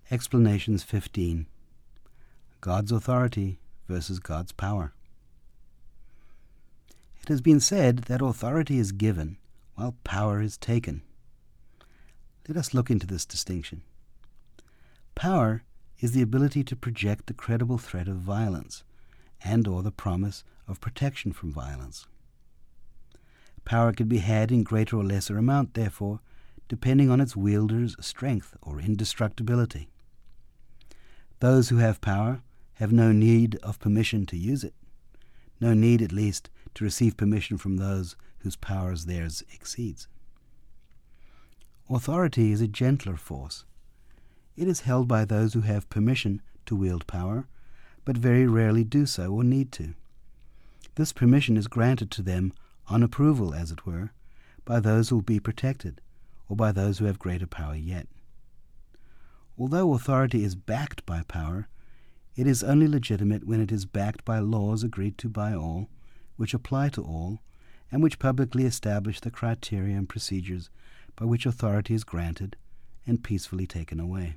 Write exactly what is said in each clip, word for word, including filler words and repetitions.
Explanations fifteen. God's authority versus God's power. It has been said that authority is given while power is taken. Let us look into this distinction. Power is the ability to project the credible threat of violence and or the promise of protection from violence. Power can be had in greater or lesser amount, therefore, depending on its wielder's strength or indestructibility. Those who have power have no need of permission to use it, no need, at least, to receive permission from those whose powers theirs exceeds. Authority is a gentler force. It is held by those who have permission to wield power, but very rarely do so or need to. This permission is granted to them on approval, as it were, by those who will be protected, or by those who have greater power yet. Although authority is backed by power, it is only legitimate when it is backed by laws agreed to by all, which apply to all, and which publicly establish the criteria and procedures by which authority is granted and peacefully taken away.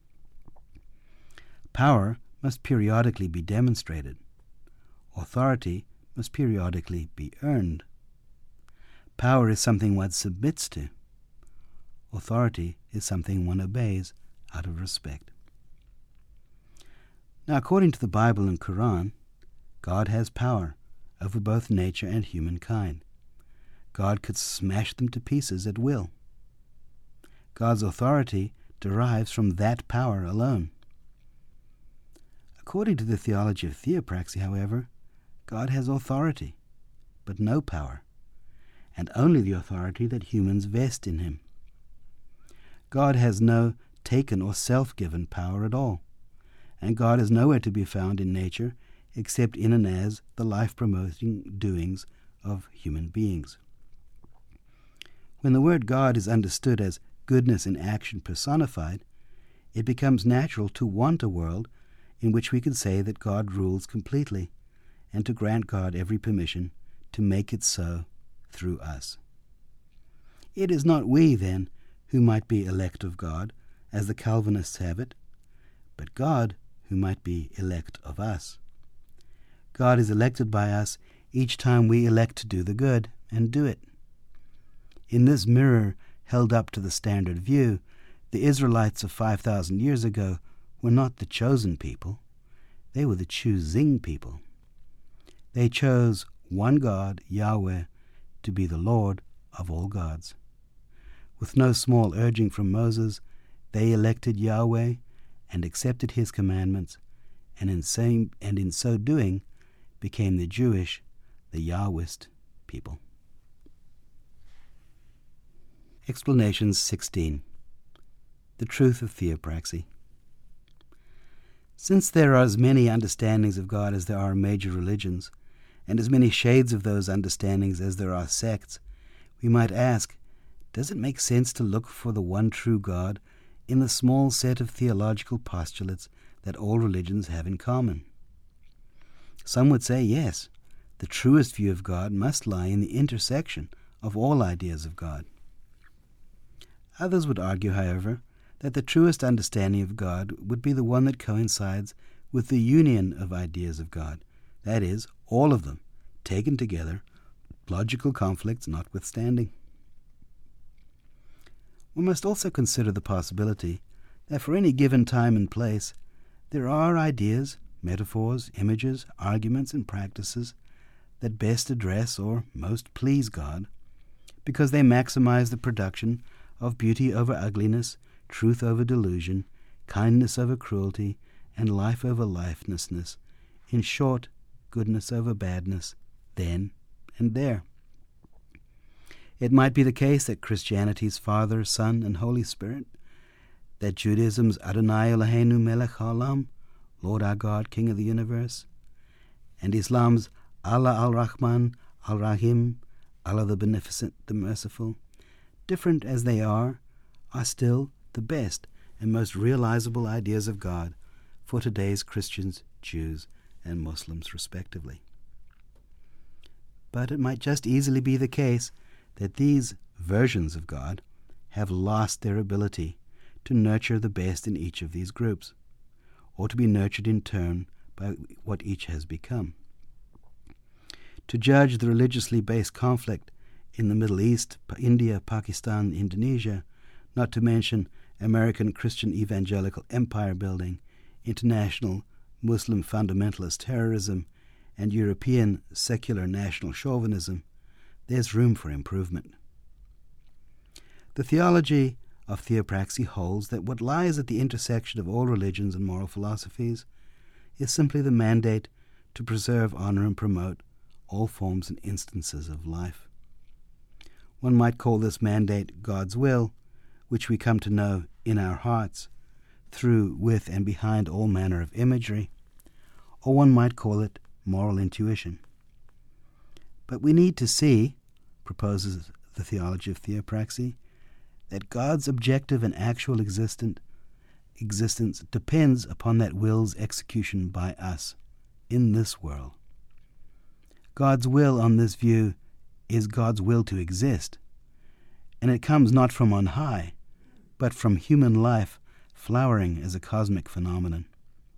Power must periodically be demonstrated. Authority must periodically be earned. Power is something one submits to. Authority is something one obeys out of respect. Now, according to the Bible and Quran, God has power over both nature and humankind. God could smash them to pieces at will. God's authority derives from that power alone. According to the theology of theopraxy, however, God has authority, but no power, and only the authority that humans vest in him. God has no taken or self-given power at all, and God is nowhere to be found in nature except in and as the life-promoting doings of human beings. When the word God is understood as goodness in action personified, it becomes natural to want a world in which we can say that God rules completely, and to grant God every permission to make it so through us. It is not we, then, who might be elect of God, as the Calvinists have it, but God who might be elect of us. God is elected by us each time we elect to do the good, and do it. In this mirror held up to the standard view, the Israelites of five thousand years ago were not the chosen people. They were the choosing people. They chose one God, Yahweh, to be the Lord of all gods. With no small urging from Moses, they elected Yahweh and accepted his commandments, and in, same, and in so doing became the Jewish, the Yahwist people. Explanations sixteen. The truth of theopraxy. Since there are as many understandings of God as there are major religions, and as many shades of those understandings as there are sects, we might ask, does it make sense to look for the one true God in the small set of theological postulates that all religions have in common? Some would say yes, the truest view of God must lie in the intersection of all ideas of God. Others would argue, however, that the truest understanding of God would be the one that coincides with the union of ideas of God, that is, all of them, taken together, logical conflicts notwithstanding. We must also consider the possibility that for any given time and place, there are ideas, metaphors, images, arguments, and practices that best address or most please God, because they maximize the production of beauty over ugliness, truth over delusion, kindness over cruelty, and life over lifelessness, in short, goodness over badness, then and there. It might be the case that Christianity's Father, Son, and Holy Spirit, that Judaism's Adonai Eloheinu Melech HaOlam, Lord our God, King of the universe, and Islam's Allah al-Rahman al-Rahim, Allah the Beneficent, the Merciful, different as they are, are still the best and most realizable ideas of God for today's Christians, Jews, and Muslims respectively. But it might just easily be the case that these versions of God have lost their ability to nurture the best in each of these groups, or to be nurtured in turn by what each has become. To judge the religiously based conflict in the Middle East, India, Pakistan, Indonesia, not to mention American Christian evangelical empire building, international Muslim fundamentalist terrorism, and European secular national chauvinism, there's room for improvement. The theology of theopraxy holds that what lies at the intersection of all religions and moral philosophies is simply the mandate to preserve, honor, and promote all forms and instances of life. One might call this mandate God's will, which we come to know in our hearts, through, with, and behind all manner of imagery, or one might call it moral intuition. But we need to see, proposes the theology of theopraxy, that God's objective and actual existent existence depends upon that will's execution by us in this world. God's will on this view is God's will to exist, and it comes not from on high, but from human life flowering as a cosmic phenomenon.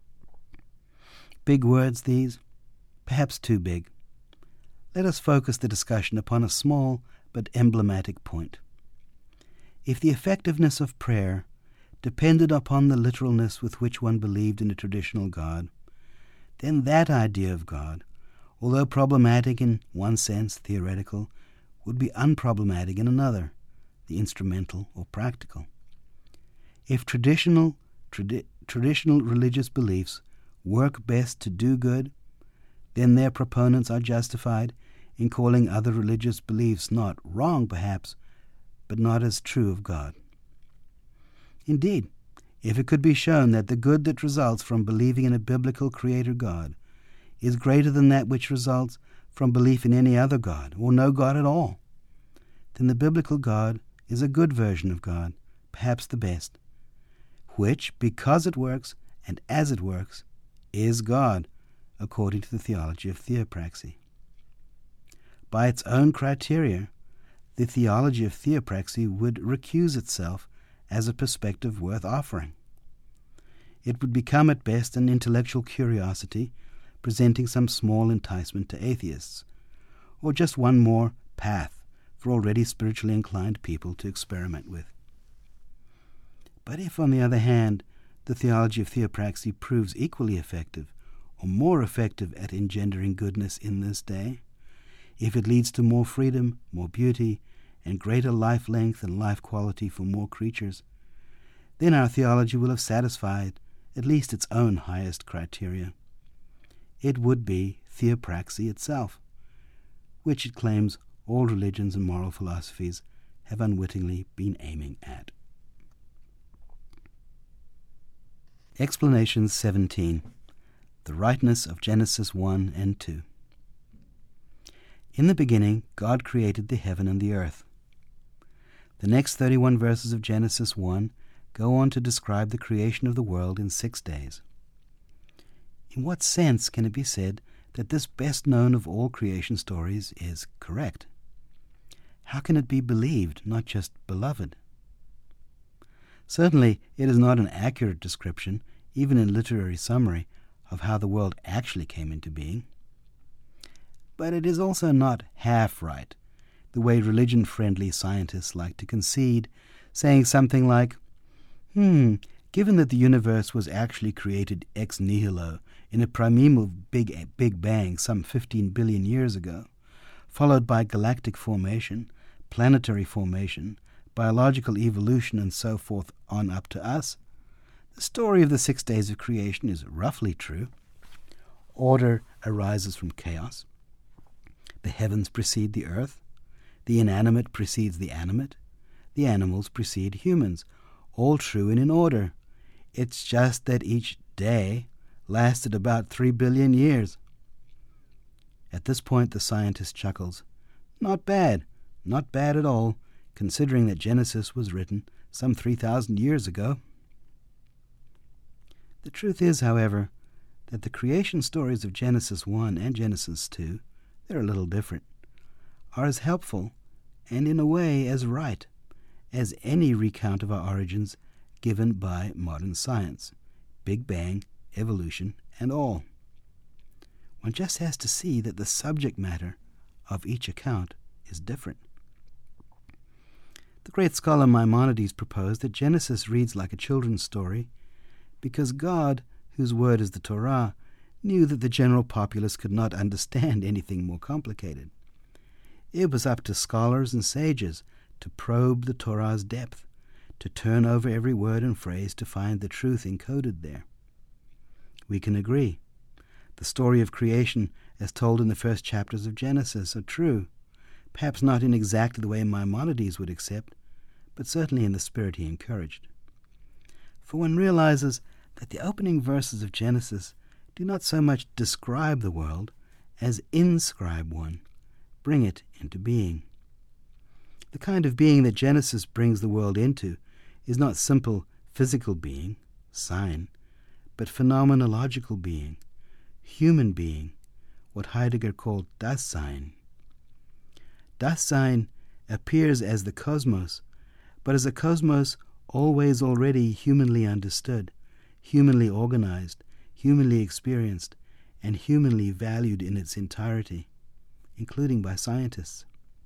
Big words, these, perhaps too big. Let us focus the discussion upon a small but emblematic point. If the effectiveness of prayer depended upon the literalness with which one believed in a traditional God, then that idea of God, although problematic in one sense, theoretical, would be unproblematic in another, the instrumental or practical. If traditional, tradi- traditional religious beliefs work best to do good, then their proponents are justified in calling other religious beliefs not wrong, perhaps, but not as true of God. Indeed, if it could be shown that the good that results from believing in a biblical creator God is greater than that which results from belief in any other God, or no God at all, then the biblical God is a good version of God, perhaps the best, which, because it works and as it works, is God, according to the theology of theopraxy. By its own criteria, the theology of theopraxy would recuse itself as a perspective worth offering. It would become at best an intellectual curiosity presenting some small enticement to atheists, or just one more path for already spiritually inclined people to experiment with. But if, on the other hand, the theology of theopraxy proves equally effective, or more effective at engendering goodness in this day, if it leads to more freedom, more beauty, and greater life length and life quality for more creatures, then our theology will have satisfied at least its own highest criteria. It would be theopraxy itself, which it claims all religions and moral philosophies have unwittingly been aiming at. Explanation seventeen. The rightness of Genesis one and two. In the beginning, God created the heaven and the earth. The next thirty-one verses of Genesis one go on to describe the creation of the world in six days. In what sense can it be said that this best known of all creation stories is correct? How can it be believed, not just beloved? Certainly, it is not an accurate description, even in literary summary, of how the world actually came into being. But it is also not half right, the way religion-friendly scientists like to concede, saying something like, hmm, given that the universe was actually created ex nihilo in a primeval big, big bang some fifteen billion years ago, followed by galactic formation, planetary formation, biological evolution, and so forth on up to us, the story of the six days of creation is roughly true. Order arises from chaos. The heavens precede the earth. The inanimate precedes the animate. The animals precede humans. All true and in order. It's just that each day lasted about three billion years. At this point the scientist chuckles. Not bad, not bad at all, considering that Genesis was written some three thousand years ago. The truth is, however, that the creation stories of Genesis one and Genesis two, they're a little different, are as helpful, and in a way as right, as any recount of our origins given by modern science, Big Bang, evolution, and all. One just has to see that the subject matter of each account is different. The great scholar Maimonides proposed that Genesis reads like a children's story because God, whose word is the Torah, knew that the general populace could not understand anything more complicated. It was up to scholars and sages to probe the Torah's depth, to turn over every word and phrase to find the truth encoded there. We can agree. The story of creation, as told in the first chapters of Genesis, are true, perhaps not in exactly the way Maimonides would accept, but certainly in the spirit he encouraged. For one realizes that the opening verses of Genesis do not so much describe the world as inscribe one, bring it into being. The kind of being that Genesis brings the world into is not simple physical being, sign, but phenomenological being, human being, what Heidegger called Dasein. Dasein appears as the cosmos, but as a cosmos always already humanly understood, humanly organized, humanly experienced, and humanly valued in its entirety, including by scientists.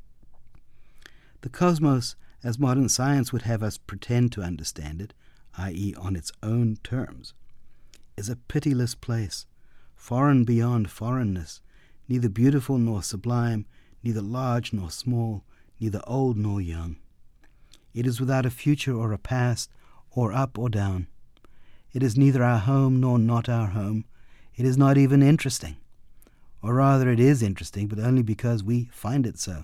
The cosmos, as modern science would have us pretend to understand it, that is on its own terms, is a pitiless place, foreign beyond foreignness, neither beautiful nor sublime, neither large nor small, neither old nor young. It is without a future or a past, or up or down. It is neither our home nor not our home. It is not even interesting. Or rather, it is interesting, but only because we find it so.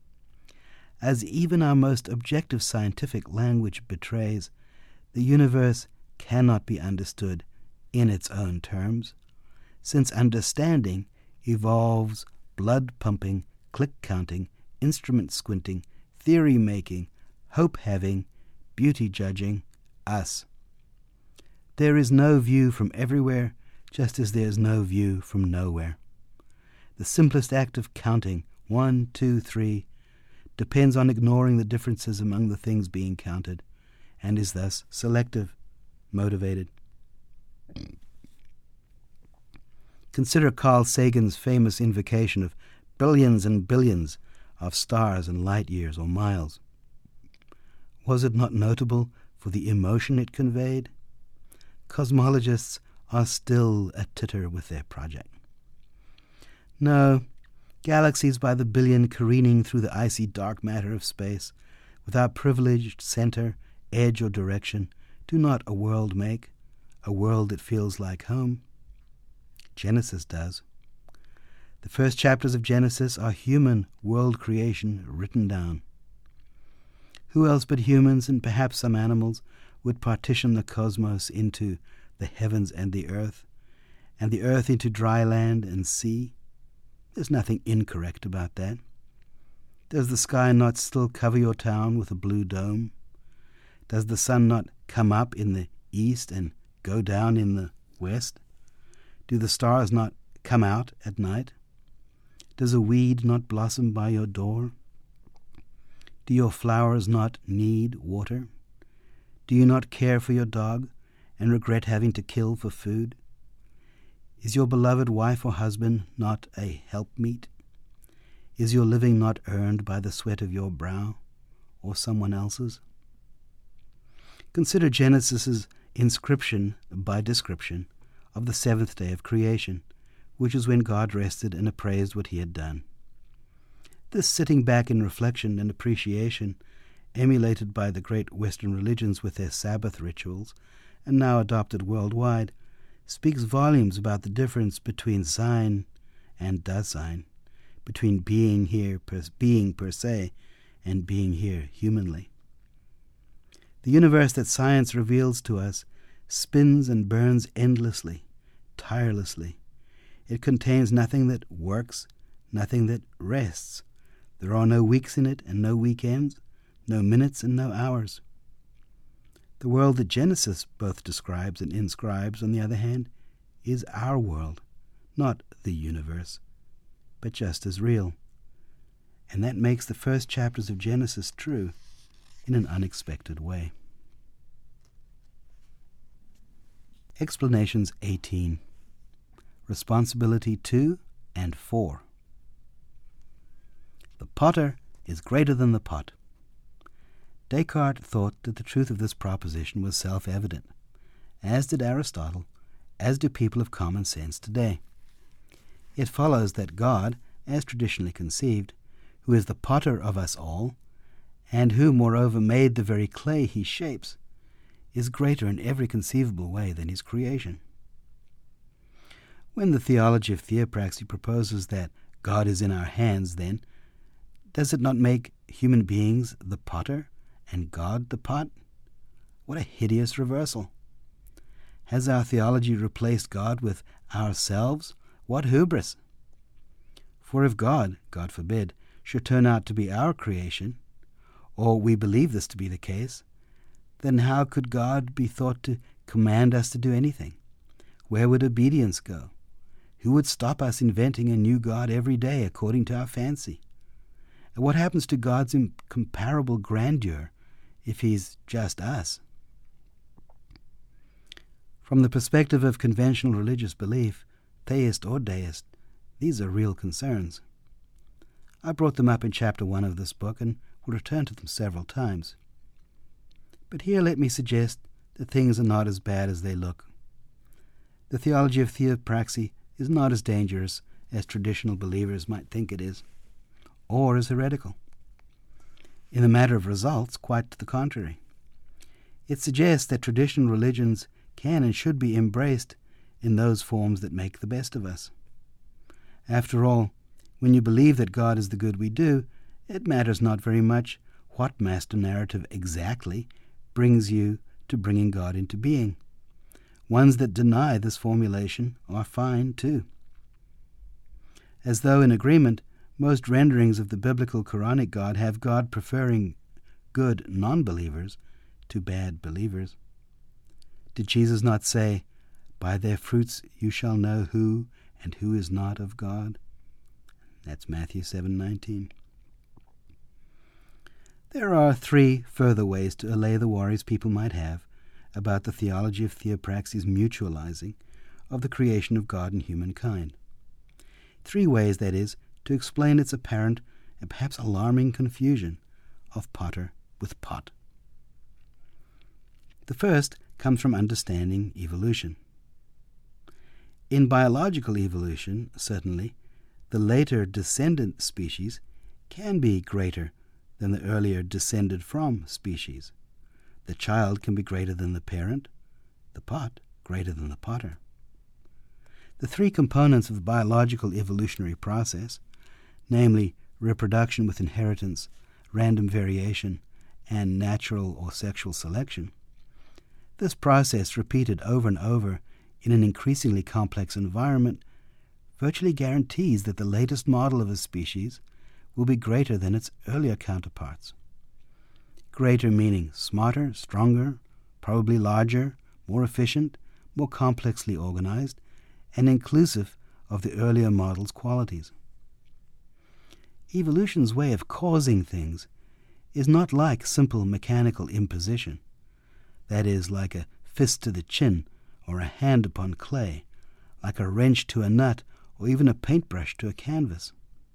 As even our most objective scientific language betrays, the universe cannot be understood in its own terms, since understanding evolves blood-pumping, click-counting, instrument-squinting, theory-making, hope-having, beauty-judging us. There is no view from everywhere, just as there is no view from nowhere. The simplest act of counting, one, two, three, depends on ignoring the differences among the things being counted, and is thus selective, motivated. Consider Carl Sagan's famous invocation of billions and billions of stars and light years or miles. Was it not notable for the emotion it conveyed? Cosmologists are still a titter with their project. No, galaxies by the billion careening through the icy dark matter of space, without privileged center, edge, or direction, do not a world make, a world that feels like home. Genesis does. The first chapters of Genesis are human world creation written down. Who else but humans, and perhaps some animals, would partition the cosmos into the heavens and the earth, and the earth into dry land and sea? There's nothing incorrect about that. Does the sky not still cover your town with a blue dome? Does the sun not come up in the east and go down in the west? Do the stars not come out at night? Does a weed not blossom by your door? Do your flowers not need water? Do you not care for your dog and regret having to kill for food? Is your beloved wife or husband not a helpmeet? Is your living not earned by the sweat of your brow or someone else's? Consider Genesis's inscription by description of the seventh day of creation, which is when God rested and appraised what he had done. This sitting back in reflection and appreciation, emulated by the great Western religions with their Sabbath rituals, and now adopted worldwide, speaks volumes about the difference between Sein and Dasein, between being here, per, being per se, and being here humanly. The universe that science reveals to us spins and burns endlessly, tirelessly. It contains nothing that works, nothing that rests. There are no weeks in it and no weekends, no minutes and no hours. The world that Genesis both describes and inscribes, on the other hand, is our world, not the universe, but just as real. And that makes the first chapters of Genesis true in an unexpected way. Explanations eighteen. Responsibility two and four. The potter is greater than the pot. Descartes thought that the truth of this proposition was self-evident, as did Aristotle, as do people of common sense today. It follows that God, as traditionally conceived, who is the potter of us all, and who, moreover, made the very clay he shapes, is greater in every conceivable way than his creation. When the theology of theopraxy proposes that God is in our hands, then, does it not make human beings the potter and God the pot? What a hideous reversal! Has our theology replaced God with ourselves? What hubris! For if God, God forbid, should turn out to be our creation, or we believe this to be the case, then how could God be thought to command us to do anything? Where would obedience go? Who would stop us inventing a new God every day according to our fancy? And what happens to God's incomparable grandeur if he's just us? From the perspective of conventional religious belief, theist or deist, these are real concerns. I brought them up in chapter one of this book and will return to them several times. But here let me suggest that things are not as bad as they look. The theology of theopraxy is not as dangerous as traditional believers might think it is, or as heretical. In the matter of results, quite to the contrary. It suggests that traditional religions can and should be embraced in those forms that make the best of us. After all, when you believe that God is the good we do, it matters not very much what master narrative exactly brings you to bringing God into being. Ones that deny this formulation are fine too. As though in agreement, most renderings of the biblical Quranic God have God preferring good non-believers to bad believers. Did Jesus not say, "By their fruits you shall know who and who is not of God"? That's Matthew seven nineteen. There are three further ways to allay the worries people might have about the theology of theopraxy's mutualizing of the creation of God and humankind. Three ways, that is, to explain its apparent and perhaps alarming confusion of potter with pot. The first comes from understanding evolution. In biological evolution, certainly, the later descendant species can be greater than the earlier descended from species. The child can be greater than the parent, the pot greater than the potter. The three components of the biological evolutionary process, namely reproduction with inheritance, random variation, and natural or sexual selection, this process repeated over and over in an increasingly complex environment virtually guarantees that the latest model of a species will be greater than its earlier counterparts. Greater meaning smarter, stronger, probably larger, more efficient, more complexly organized, and inclusive of the earlier model's qualities. Evolution's way of causing things is not like simple mechanical imposition, that is, like a fist to the chin or a hand upon clay, like a wrench to a nut or even a paintbrush to a canvas.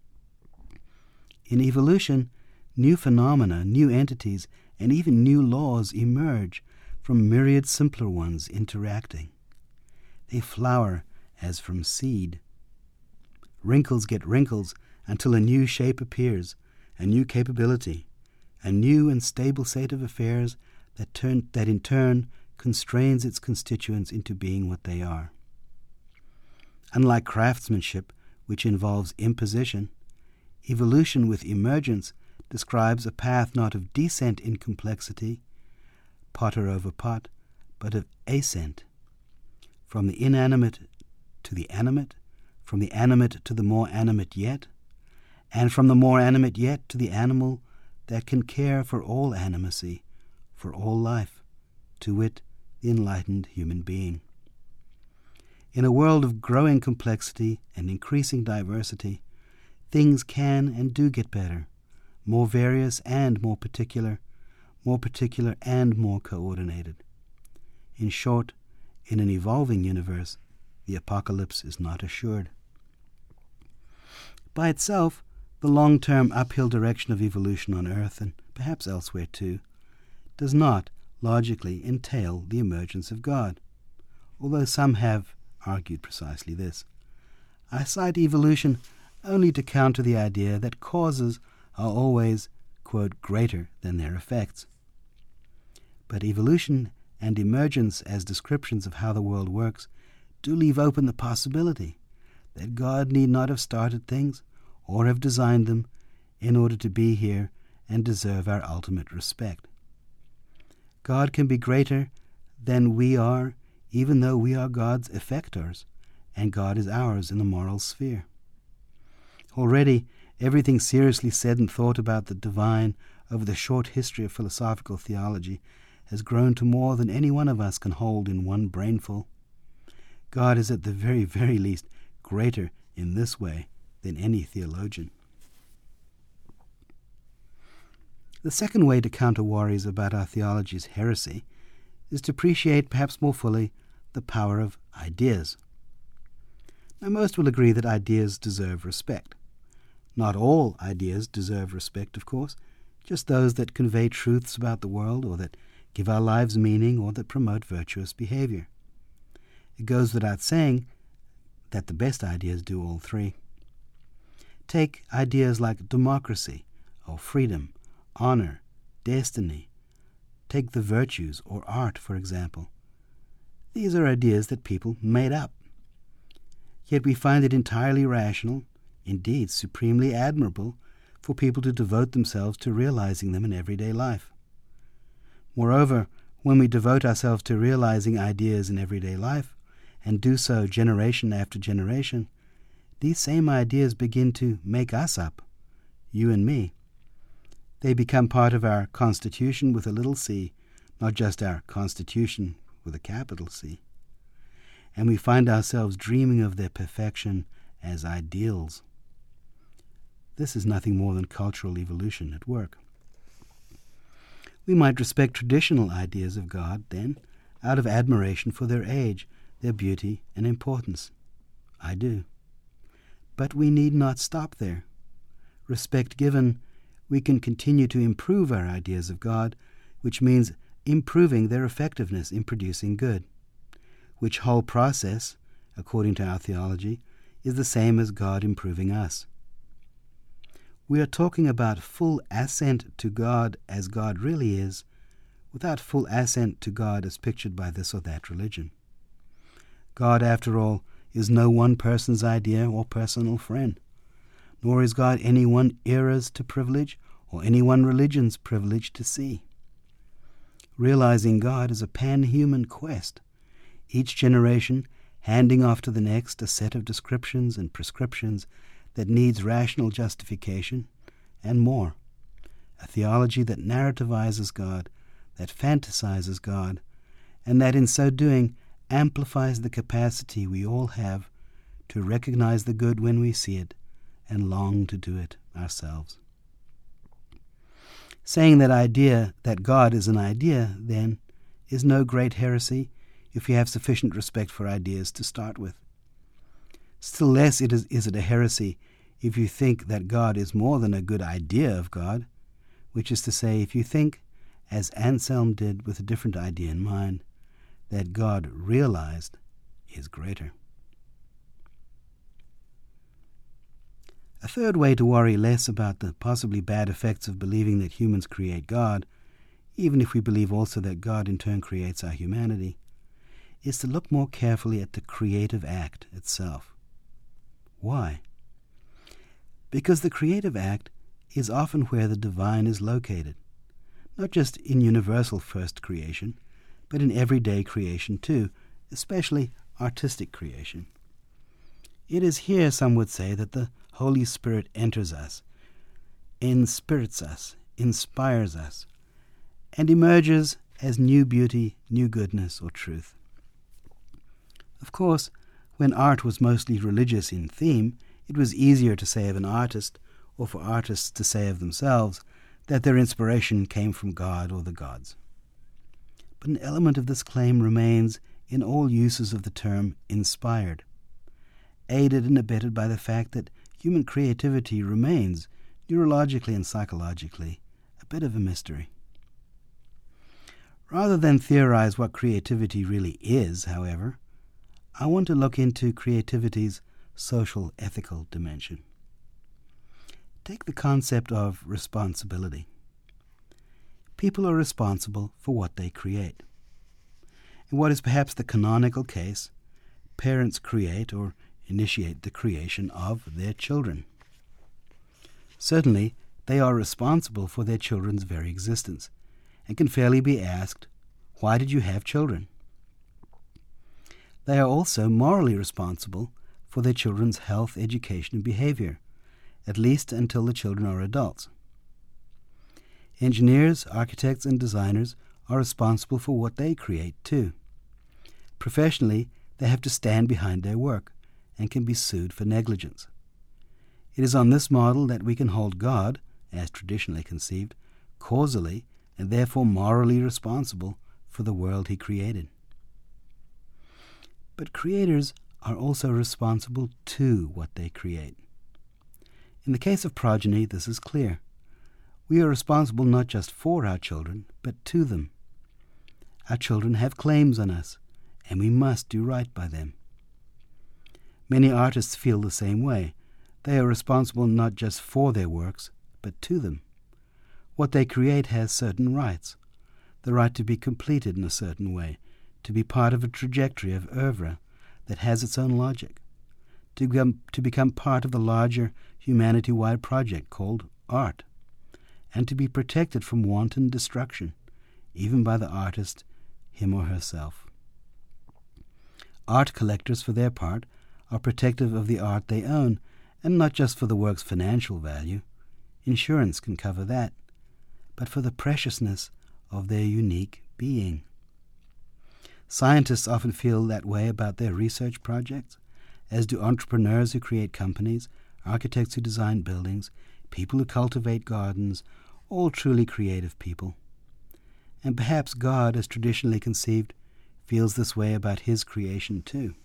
In evolution, new phenomena, new entities, and even new laws emerge from myriad simpler ones interacting. They flower as from seed. Wrinkles get wrinkles until a new shape appears, a new capability, a new and stable state of affairs that, turn, that in turn constrains its constituents into being what they are. Unlike craftsmanship, which involves imposition, evolution with emergence describes a path not of descent in complexity, potter over pot, but of ascent, from the inanimate to the animate, from the animate to the more animate yet, and from the more animate yet to the animal that can care for all animacy, for all life, to wit, the enlightened human being. In a world of growing complexity and increasing diversity, things can and do get better, more various and more particular, more particular and more coordinated. In short, in an evolving universe, the apocalypse is not assured. By itself, the long-term uphill direction of evolution on Earth, and perhaps elsewhere too, does not logically entail the emergence of God, although some have argued precisely this. I cite evolution only to counter the idea that causes are always, quote, greater than their effects. But evolution and emergence as descriptions of how the world works do leave open the possibility that God need not have started things or have designed them in order to be here and deserve our ultimate respect. God can be greater than we are, even though we are God's effectors, and God is ours in the moral sphere. Already, everything seriously said and thought about the divine over the short history of philosophical theology has grown to more than any one of us can hold in one brainful. God is at the very, very least greater in this way than any theologian. The second way to counter worries about our theology's heresy is to appreciate perhaps more fully the power of ideas. Now, most will agree that ideas deserve respect. Not all ideas deserve respect, of course, just those that convey truths about the world, or that give our lives meaning, or that promote virtuous behavior. It goes without saying that the best ideas do all three. Take ideas like democracy, or freedom, honor, destiny. Take the virtues, or art, for example. These are ideas that people made up. Yet we find it entirely rational, indeed supremely admirable, for people to devote themselves to realizing them in everyday life. Moreover, when we devote ourselves to realizing ideas in everyday life, and do so generation after generation, these same ideas begin to make us up, you and me. They become part of our constitution with a little c, not just our constitution with a capital C. And we find ourselves dreaming of their perfection as ideals. This is nothing more than cultural evolution at work. We might respect traditional ideas of God, then, out of admiration for their age, their beauty and importance. I do. But we need not stop there. Respect given, we can continue to improve our ideas of God, which means improving their effectiveness in producing good, which whole process, according to our theology, is the same as God improving us. We are talking about full assent to God as God really is, without full assent to God as pictured by this or that religion. God, after all, is no one person's idea or personal friend, nor is God any one era's to privilege or any one religion's privilege to see. Realizing God is a pan-human quest, each generation handing off to the next a set of descriptions and prescriptions that needs rational justification, and more. A theology that narrativizes God, that fantasizes God, and that in so doing amplifies the capacity we all have to recognize the good when we see it and long to do it ourselves. Saying that idea, that God is an idea, then, is no great heresy if you have sufficient respect for ideas to start with. Still less it is, is it a heresy if you think that God is more than a good idea of God, which is to say, if you think, as Anselm did with a different idea in mind, that God realized is greater. A third way to worry less about the possibly bad effects of believing that humans create God, even if we believe also that God in turn creates our humanity, is to look more carefully at the creative act itself. Why? Because the creative act is often where the divine is located, not just in universal first creation, but in everyday creation too, especially artistic creation. It is here, some would say, that the Holy Spirit enters us, inspirits us, inspires us, and emerges as new beauty, new goodness, or truth. Of course, when art was mostly religious in theme, it was easier to say of an artist, or for artists to say of themselves, that their inspiration came from God or the gods. But an element of this claim remains in all uses of the term inspired, aided and abetted by the fact that human creativity remains, neurologically and psychologically, a bit of a mystery. Rather than theorize what creativity really is, however, I want to look into creativity's social ethical dimension. Take the concept of responsibility. People are responsible for what they create. In what is perhaps the canonical case, parents create or initiate the creation of their children. Certainly, they are responsible for their children's very existence, and can fairly be asked, why did you have children? They are also morally responsible for their children's health, education, and behavior, at least until the children are adults. Engineers, architects, and designers are responsible for what they create too. Professionally, they have to stand behind their work and can be sued for negligence. It is on this model that we can hold God, as traditionally conceived, causally and therefore morally responsible for the world he created. But creators are also responsible to what they create. In the case of progeny, this is clear. We are responsible not just for our children, but to them. Our children have claims on us, and we must do right by them. Many artists feel the same way. They are responsible not just for their works, but to them. What they create has certain rights. The right to be completed in a certain way, to be part of a trajectory of oeuvre that has its own logic, to become, to become part of the larger humanity-wide project called art, and to be protected from wanton destruction, even by the artist, him or herself. Art collectors, for their part, are protective of the art they own, and not just for the work's financial value. Insurance can cover that, but for the preciousness of their unique being. Scientists often feel that way about their research projects, as do entrepreneurs who create companies, architects who design buildings, people who cultivate gardens, all truly creative people. And perhaps God, as traditionally conceived, feels this way about his creation too.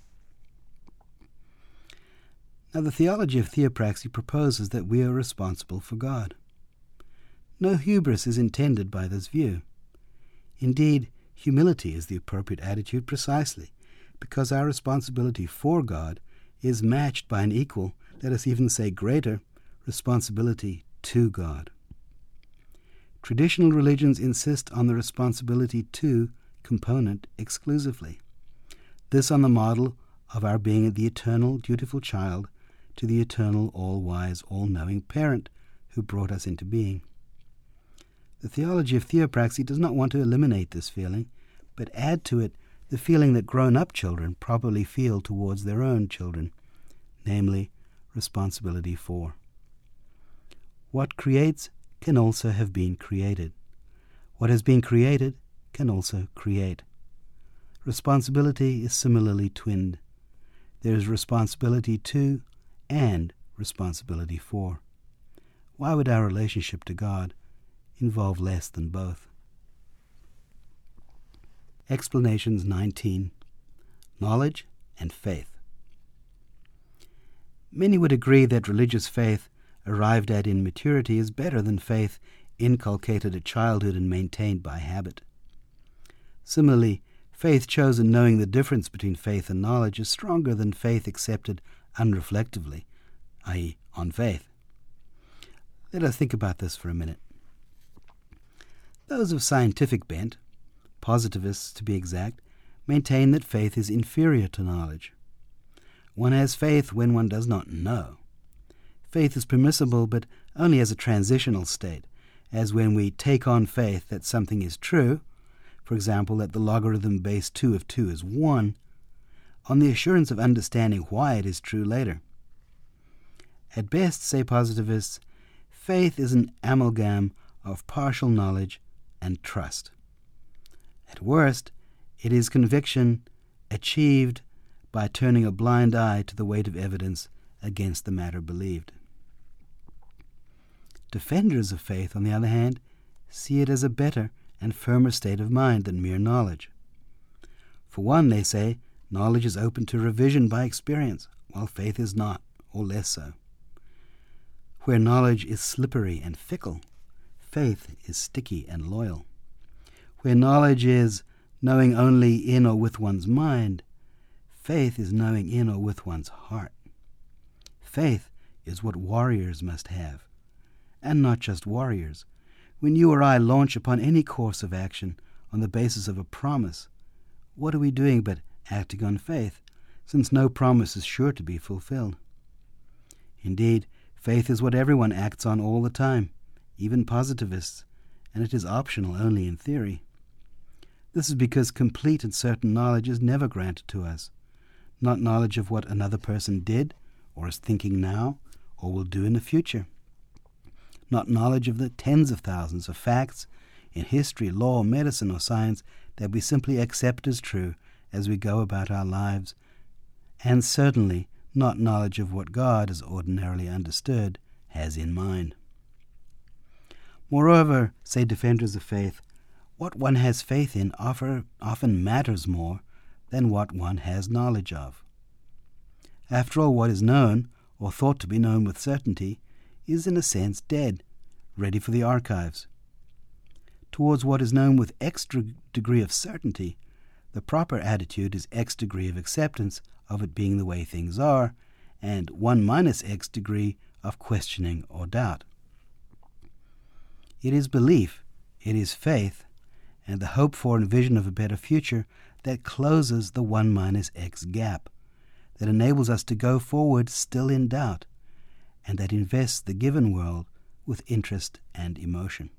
Now, the theology of theopraxy proposes that we are responsible for God. No hubris is intended by this view. Indeed, humility is the appropriate attitude precisely because our responsibility for God is matched by an equal, let us even say greater, responsibility to God. Traditional religions insist on the responsibility to component exclusively. This on the model of our being the eternal, dutiful child to the eternal, all-wise, all-knowing parent who brought us into being. The theology of theopraxy does not want to eliminate this feeling, but add to it the feeling that grown-up children probably feel towards their own children, namely, responsibility for. What creates can also have been created. What has been created can also create. Responsibility is similarly twinned. There is responsibility to and responsibility for. Why would our relationship to God involve less than both? Explanations nineteen. Knowledge and faith. Many would agree that religious faith arrived at in maturity is better than faith inculcated at childhood and maintained by habit. Similarly, faith chosen knowing the difference between faith and knowledge is stronger than faith accepted unreflectively, that is, on faith. Let us think about this for a minute. Those of scientific bent, positivists to be exact, maintain that faith is inferior to knowledge. One has faith when one does not know. Faith is permissible, but only as a transitional state, as when we take on faith that something is true, for example, that the logarithm base two of two is one, on the assurance of understanding why it is true later. At best, say positivists, faith is an amalgam of partial knowledge and trust. At worst, it is conviction achieved by turning a blind eye to the weight of evidence against the matter believed. Defenders of faith, on the other hand, see it as a better and firmer state of mind than mere knowledge. For one, they say, knowledge is open to revision by experience, while faith is not, or less so. Where knowledge is slippery and fickle, faith is sticky and loyal. Where knowledge is knowing only in or with one's mind, faith is knowing in or with one's heart. Faith is what warriors must have, and not just warriors. When you or I launch upon any course of action on the basis of a promise, what are we doing but acting on faith, since no promise is sure to be fulfilled? Indeed, faith is what everyone acts on all the time, even positivists, and it is optional only in theory. This is because complete and certain knowledge is never granted to us, not knowledge of what another person did, or is thinking now, or will do in the future. Not knowledge of the tens of thousands of facts in history, law, medicine, or science that we simply accept as true as we go about our lives, and certainly not knowledge of what God, as ordinarily understood, has in mind. Moreover, say defenders of faith, what one has faith in often matters more than what one has knowledge of. After all, what is known, or thought to be known with certainty, is in a sense dead, ready for the archives. Towards what is known with extra degree of certainty, the proper attitude is X degree of acceptance of it being the way things are, and one minus X degree of questioning or doubt. It is belief, it is faith, and the hope for and vision of a better future that closes the one minus X gap, that enables us to go forward still in doubt, and that invests the given world with interest and emotion.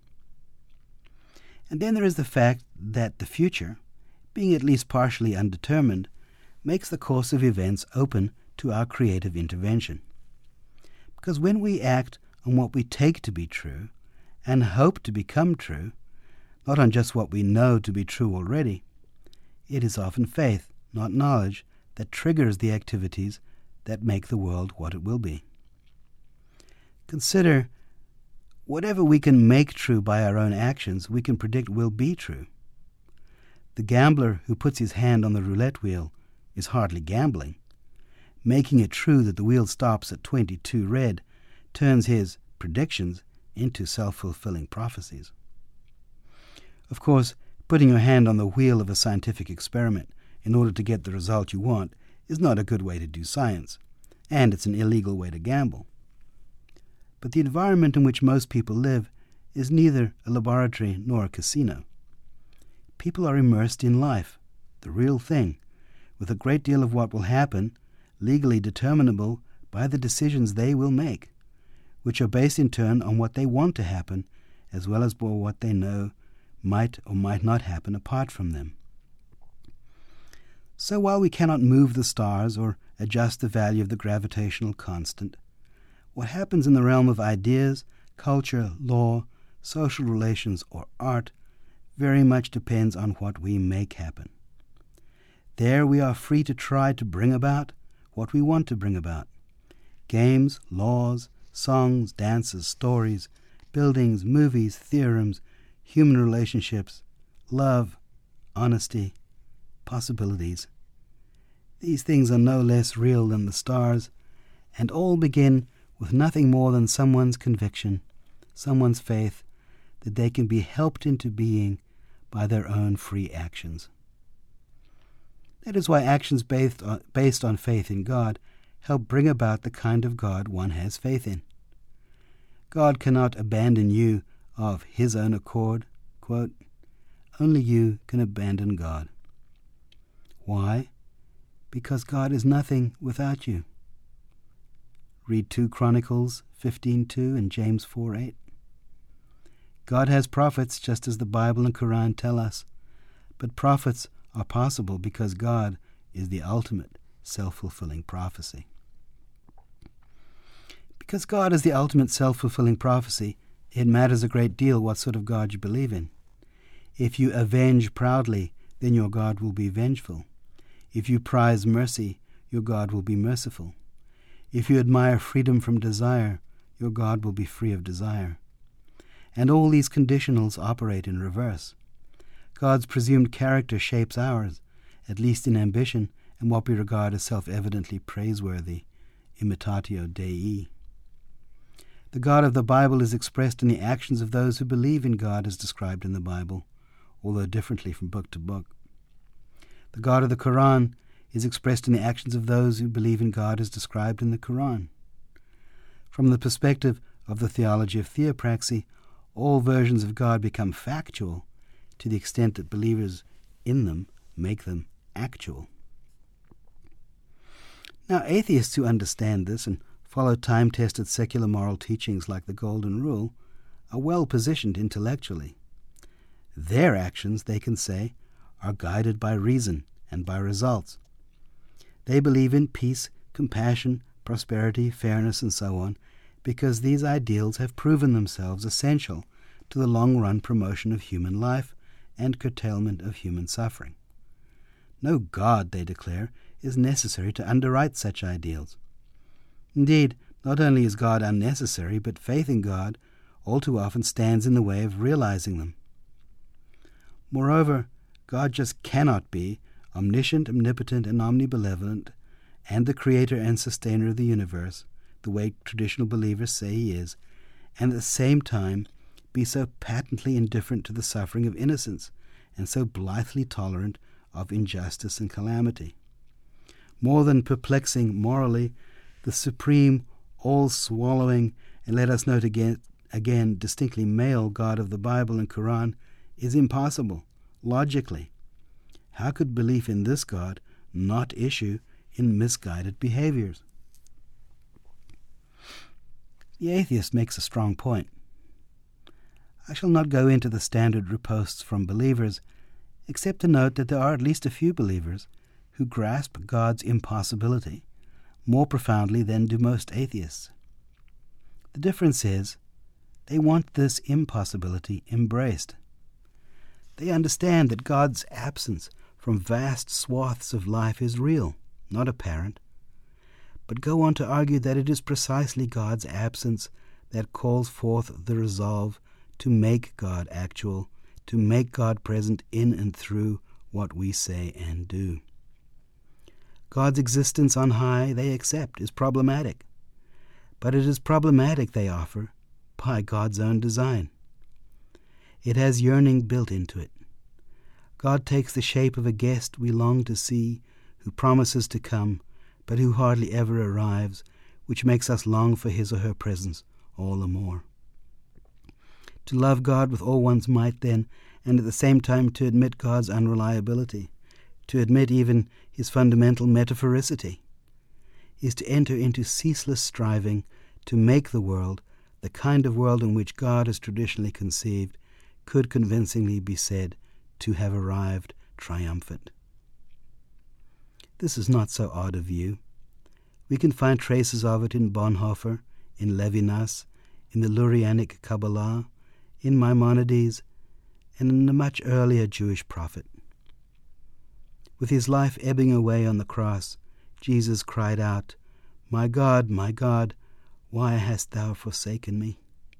And then there is the fact that the future, being at least partially undetermined, makes the course of events open to our creative intervention. Because when we act on what we take to be true, and hope to become true, not on just what we know to be true already, it is often faith, not knowledge, that triggers the activities that make the world what it will be. Consider, whatever we can make true by our own actions, we can predict will be true. The gambler who puts his hand on the roulette wheel is hardly gambling. Making it true that the wheel stops at twenty-two red turns his predictions into self-fulfilling prophecies. Of course, putting your hand on the wheel of a scientific experiment in order to get the result you want is not a good way to do science, and it's an illegal way to gamble. But the environment in which most people live is neither a laboratory nor a casino. People are immersed in life, the real thing, with a great deal of what will happen legally determinable by the decisions they will make, which are based in turn on what they want to happen, as well as for what they know might or might not happen apart from them. So while we cannot move the stars or adjust the value of the gravitational constant, what happens in the realm of ideas, culture, law, social relations, or art very much depends on what we make happen. There we are free to try to bring about what we want to bring about. Games, laws, songs, dances, stories, buildings, movies, theorems, human relationships, love, honesty, possibilities. These things are no less real than the stars, and all begin with nothing more than someone's conviction, someone's faith, that they can be helped into being by their own free actions. That is why actions based on, based on faith in God help bring about the kind of God one has faith in. God cannot abandon you of his own accord. Quote, only you can abandon God. Why? Because God is nothing without you. Read two Chronicles fifteen two and James four eight. God has prophets, just as the Bible and Quran tell us, but prophets are possible because God is the ultimate self-fulfilling prophecy. Because God is the ultimate self-fulfilling prophecy, it matters a great deal what sort of God you believe in. If you avenge proudly, then your God will be vengeful. If you prize mercy, your God will be merciful. If you admire freedom from desire, your God will be free of desire. And all these conditionals operate in reverse. God's presumed character shapes ours, at least in ambition, and what we regard as self-evidently praiseworthy, imitatio Dei. The God of the Bible is expressed in the actions of those who believe in God as described in the Bible, although differently from book to book. The God of the Quran is expressed in the actions of those who believe in God as described in the Quran. From the perspective of the theology of theopraxy, all versions of God become factual to the extent that believers in them make them actual. Now, atheists who understand this and follow time-tested secular moral teachings like the Golden Rule are well positioned intellectually. Their actions, they can say, are guided by reason and by results. They believe in peace, compassion, prosperity, fairness, and so on, because these ideals have proven themselves essential to the long-run promotion of human life and curtailment of human suffering. No God, they declare, is necessary to underwrite such ideals. Indeed, not only is God unnecessary, but faith in God all too often stands in the way of realizing them. Moreover, God just cannot be omniscient, omnipotent, and omnibenevolent, and the creator and sustainer of the universe, the way traditional believers say he is, and at the same time be so patently indifferent to the suffering of innocents, and so blithely tolerant of injustice and calamity. More than perplexing morally, the supreme, all-swallowing, and let us note again, again distinctly male God of the Bible and Quran is impossible, logically. How could belief in this God not issue in misguided behaviors? The atheist makes a strong point. I shall not go into the standard riposts from believers, except to note that there are at least a few believers who grasp God's impossibility more profoundly than do most atheists. The difference is, they want this impossibility embraced. They understand that God's absence from vast swaths of life is real, not apparent, but go on to argue that it is precisely God's absence that calls forth the resolve to make God actual, to make God present in and through what we say and do. God's existence on high, they accept, is problematic, but it is problematic, they offer, by God's own design. It has yearning built into it. God takes the shape of a guest we long to see, who promises to come, but who hardly ever arrives, which makes us long for his or her presence all the more. To love God with all one's might, then, and at the same time to admit God's unreliability, to admit even his fundamental metaphoricity, is to enter into ceaseless striving to make the world, the kind of world in which God is traditionally conceived, could convincingly be said to have arrived triumphant. This is not so odd a view. We can find traces of it in Bonhoeffer, in Levinas, in the Lurianic Kabbalah, in Maimonides, and in a much earlier Jewish prophet. With his life ebbing away on the cross, Jesus cried out, "My God, my God, why hast thou forsaken me?"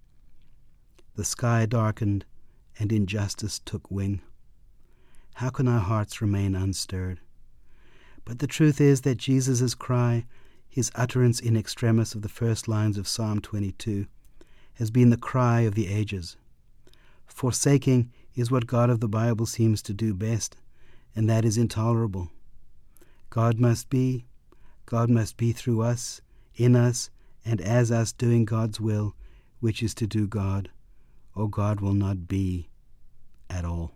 The sky darkened, and injustice took wing. How can our hearts remain unstirred? But the truth is that Jesus' cry, his utterance in extremis of the first lines of Psalm twenty-two, has been the cry of the ages. Forsaking is what God of the Bible seems to do best, and that is intolerable. God must be, God must be through us, in us, and as us doing God's will, which is to do God, or God will not be at all.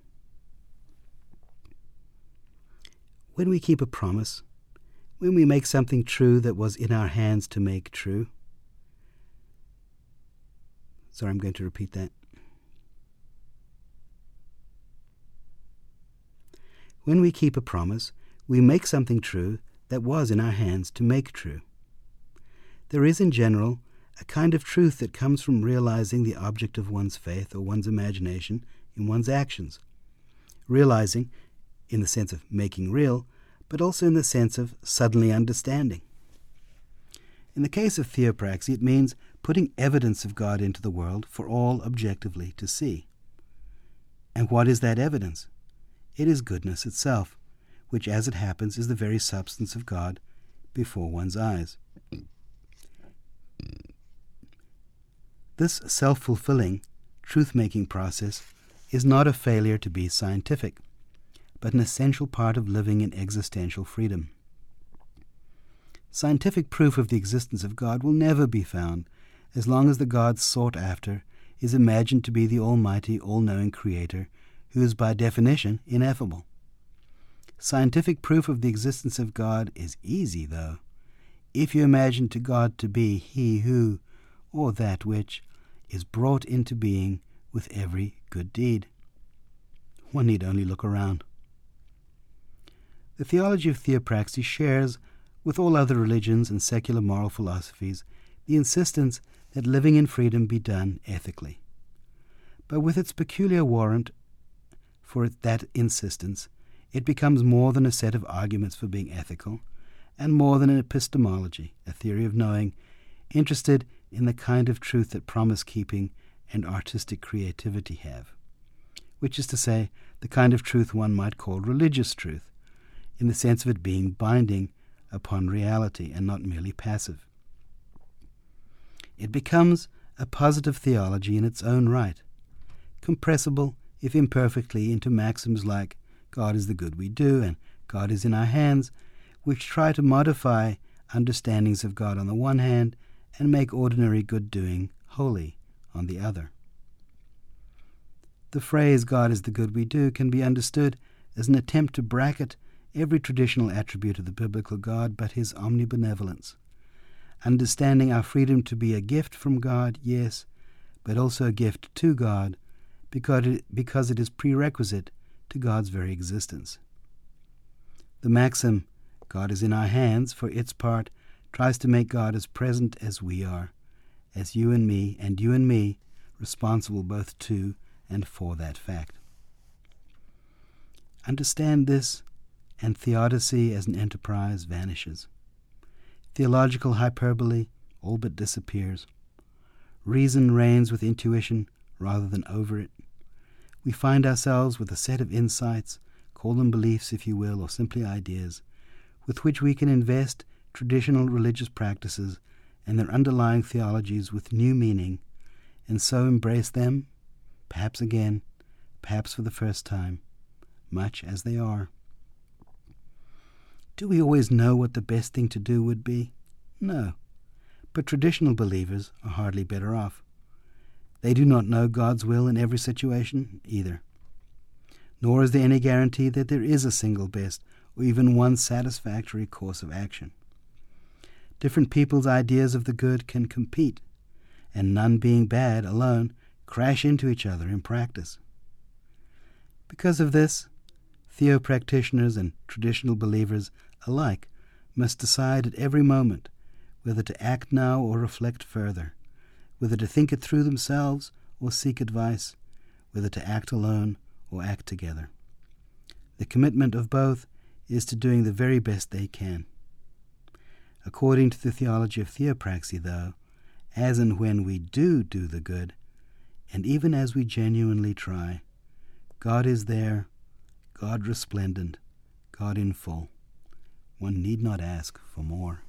When we keep a promise, when we make something true that was in our hands to make true, sorry, I'm going to repeat that. When we keep a promise, we make something true that was in our hands to make true. There is, in general, a kind of truth that comes from realizing the object of one's faith or one's imagination in one's actions. Realizing, in the sense of making real, but also in the sense of suddenly understanding. In the case of theopraxy, it means putting evidence of God into the world for all objectively to see. And what is that evidence? It is goodness itself, which, as it happens, is the very substance of God before one's eyes. This self-fulfilling, truth-making process is not a failure to be scientific, but an essential part of living in existential freedom. Scientific proof of the existence of God will never be found as long as the God sought after is imagined to be the almighty, all-knowing Creator who is by definition ineffable. Scientific proof of the existence of God is easy, though, if you imagine to God to be He who, or that which, is brought into being with every good deed. One need only look around. The theology of theopraxy shares, with all other religions and secular moral philosophies, the insistence that living in freedom be done ethically. But with its peculiar warrant for that insistence, it becomes more than a set of arguments for being ethical, and more than an epistemology, a theory of knowing, interested in the kind of truth that promise-keeping and artistic creativity have, which is to say, the kind of truth one might call religious truth, in the sense of it being binding upon reality and not merely passive. It becomes a positive theology in its own right, compressible, if imperfectly, into maxims like God is the good we do and God is in our hands, which try to modify understandings of God on the one hand and make ordinary good doing holy on the other. The phrase God is the good we do can be understood as an attempt to bracket every traditional attribute of the biblical God but his omnibenevolence, understanding our freedom to be a gift from God, yes, but also a gift to God because it, because it is prerequisite to God's very existence. The maxim, God is in our hands, for its part, tries to make God as present as we are, as you and me, and you and me, responsible both to and for that fact. Understand this, and theodicy as an enterprise vanishes. Theological hyperbole all but disappears. Reason reigns with intuition rather than over it. We find ourselves with a set of insights, call them beliefs if you will, or simply ideas, with which we can invest traditional religious practices and their underlying theologies with new meaning, and so embrace them, perhaps again, perhaps for the first time, much as they are. Do we always know what the best thing to do would be? No. But traditional believers are hardly better off. They do not know God's will in every situation either. Nor is there any guarantee that there is a single best or even one satisfactory course of action. Different people's ideas of the good can compete, and none being bad alone crash into each other in practice. Because of this, theo-practitioners and traditional believers alike must decide at every moment whether to act now or reflect further, whether to think it through themselves or seek advice, whether to act alone or act together. The commitment of both is to doing the very best they can. According to the theology of theopraxy, though, as and when we do do the good, and even as we genuinely try, God is there, God resplendent, God in full. One need not ask for more.